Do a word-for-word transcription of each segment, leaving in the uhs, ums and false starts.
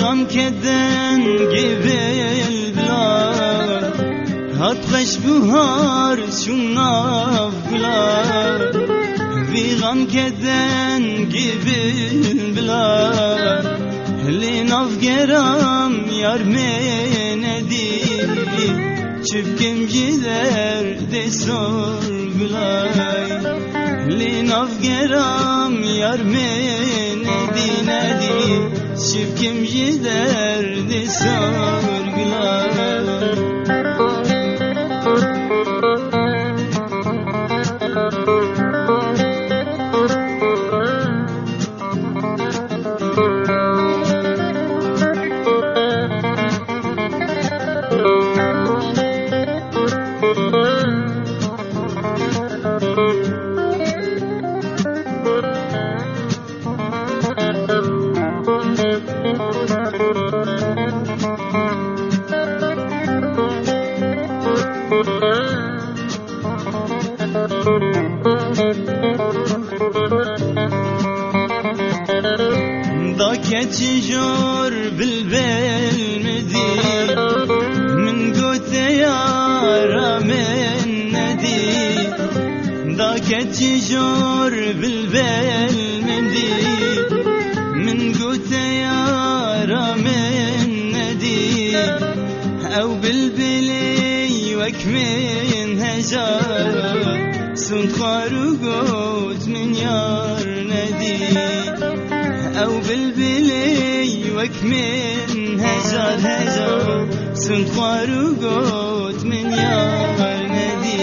غم کدن گیبل بلا هات قش بهار شون ناف بلا وی غم کدن گیبل بلا لی ناف گرام یار من دی چبکم جدر دسور بلای لی ناف گرام یار من دی ندی شبکم جدر دسور بلای دا كتجور بالبال مدي من قوت يا من ندي دا كتجور بالبال مدي من قوت يا من ندي او بالبلي وكمن هجار سنت خارو قوت من يار ندي او بالبلي وكمن هجار هجار سنت خارو قوت من يار ندي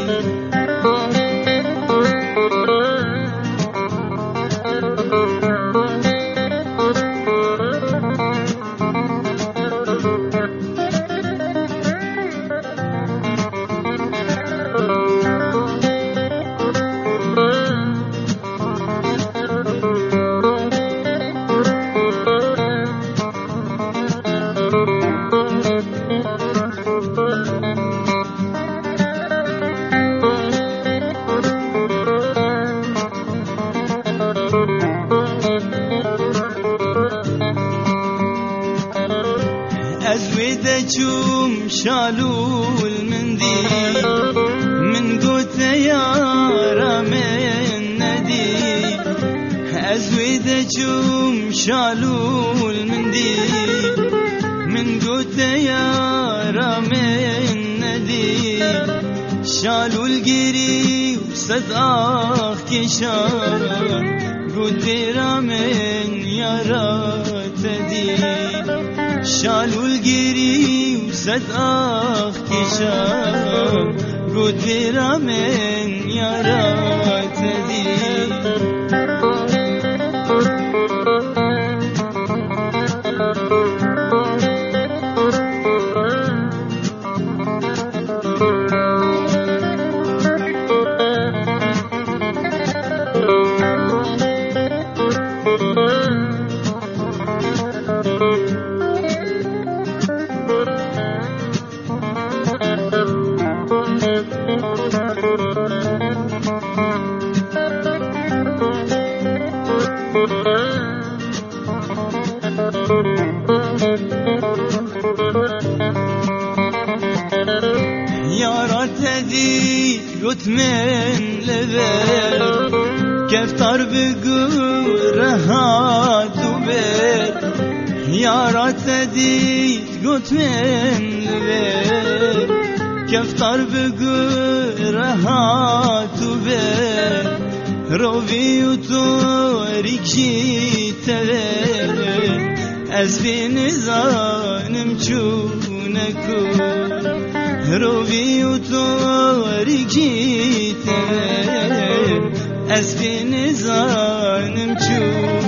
أزويدكم شالوا المندي من قوت يا من ندي أزويدكم شالوا المندي من قوت يا من ندي شالوا القري وصد آخ كشار قلت رامن يا راتدي شالوا القري وصد آخ كشار قلت رامن يا راتدي يا راتدي قلت من لبل كفتر بقرها دبل يا راتدي قلت من لبل كفتر بقرها دبل روي وطوريك جيتبل أزبين زانم چونكو روی و تاریکی تر از بین زانم چون